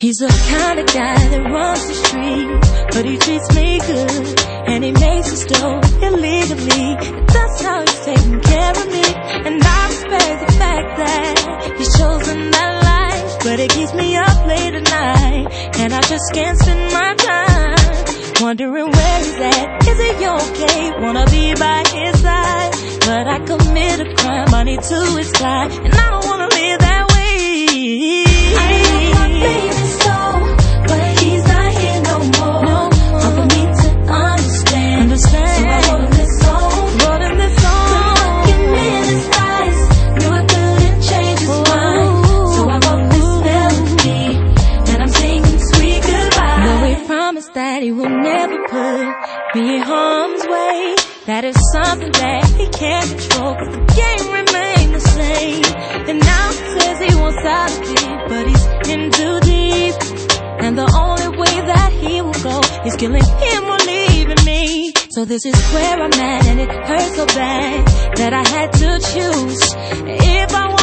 He's the kind of guy that runs the street, but he treats me good, and he makes us go illegally. That's how he's taking care of me, and I respect the fact that he's chosen that life. But it keeps me up late at night, and I just can't spend my time wondering where he's at. Is he okay? Wanna be by his side, but I commit a crime, money to his side, and I don't wanna live that way. I love my baby so, but he's not here no more. Hard for me to understand. So I wrote him this song. Couldn't look him in his eyes, knew I couldn't change his mind. So I wrote this melody, and I'm singing sweet goodbye. Though he promised that he will never put me in harm's way, that is something that he can't control, 'cause the game remained the same. And now he says he wants out of it, but he's in too deep, and the only way that he will go is killing him or leaving me. So this is where I'm at, and it hurts so bad that I had to choose. If I